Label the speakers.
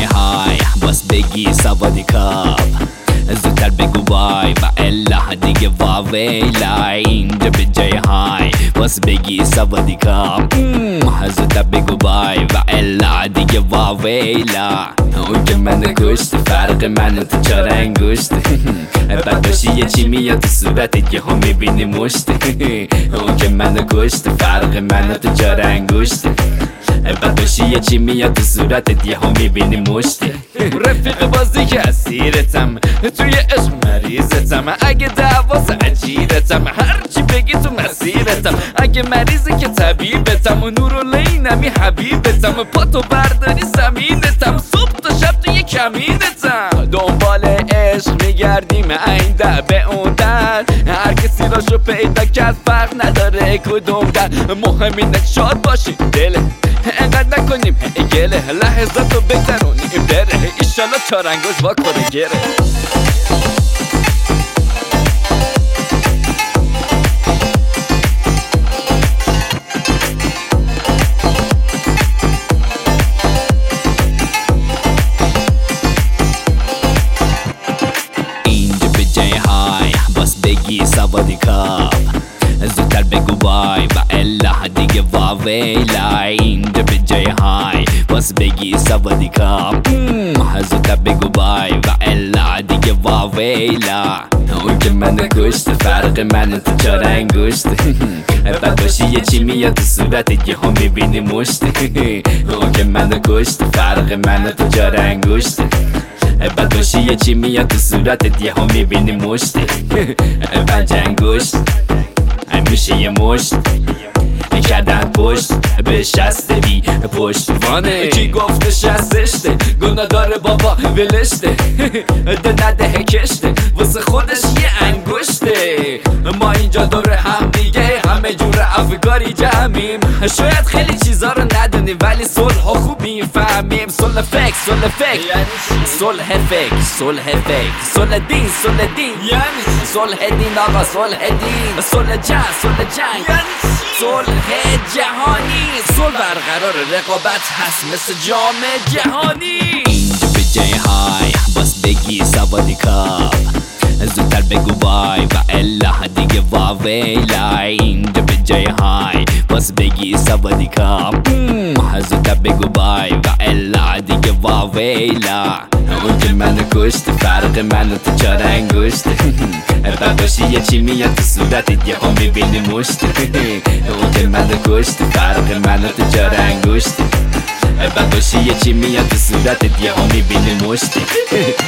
Speaker 1: های باز بگی سوادی کاپ زودتر بگو وای و الا دیگه واویلا اینجا به جای های باز بگی سوادی کاپ زودتر بگو وای و الا دیگه واویلا اون که من کشت فرق من تو چار انگشت بعد باشی یه چی میاد تو صورتت که هم میبینی مشت اون که من کشت فرق من تو چار انگشت بعد باشی یه چی میاد تو صورتت یه هم میبینی مشت رفیق بازی که اسیرتم توی عشق مریضتم اگه دعواز عجیرتم هرچی بگی تو مسیرتم اگه مریضی که طبیبتم و نورالعینمی حبیبتم پاتو برداری زمینتم صبح تا شب توی کمینتم دنبال عشق میگردیم این در به اون در هر کسی راشو پیدا کرد فرق نداره کدوم در مهم اینه شاد باشی دله انقدر نکنیم گله لحظاتو بگذرونیم بره ایشالا چارنگوش واکنه گره اینجا به جای های باز بگی سوادی کاپ زودتر بگو وای و الا دیگه واویلا اینجا به جای های باز بگی سوادی کاپ زودتر بگو وای و الا دیگه واویلا اون که من کشت فرق من تو چار انگشت بعد باشی یه چی میاد تو صورتت که هم میبینی مشت اون که من کشت فرق من تو چار انگشت بعد باشی یه چی میاد تو صورتت یه هم میبینی مشت پنج انگشت میشه یه مشت کردن پشت به شستوی پشتوانه کی گفته شستشته گناه داره بابا ولشته ده نده کشته واسه خودش یه انگشته ما اینجا دور هم دیگه همه جور افکاری جمعیم شاید خیلی چیزا رو ندونیم ولی صلح ها خوب میفهمیم صلح فکر صلح فکر صلح فکر صلح فکر صلح دین صلح دین یعنی صلح دین آقا صلح دین صلح جنگ صلح جنگ صلح جهانی صلح برقرار رقابت هست مثل جام جهانی اینجا به جای های باز بگی سوادی کاپ زودتر بگو وای و الا دیگه واویلا اینجا به جای های باز بگی سوادی کاپ زودتر بگو وای و الا دیگه واویلا اون که من کشت فرق من تو چار انگشت بعد باشی یه چی میاد تو صورتت یه هم میبینی مشت اون که من کشت فرق من تو چار انگشت بعد باشی یه چی میاد تو صورتت یه هم میبینی مشت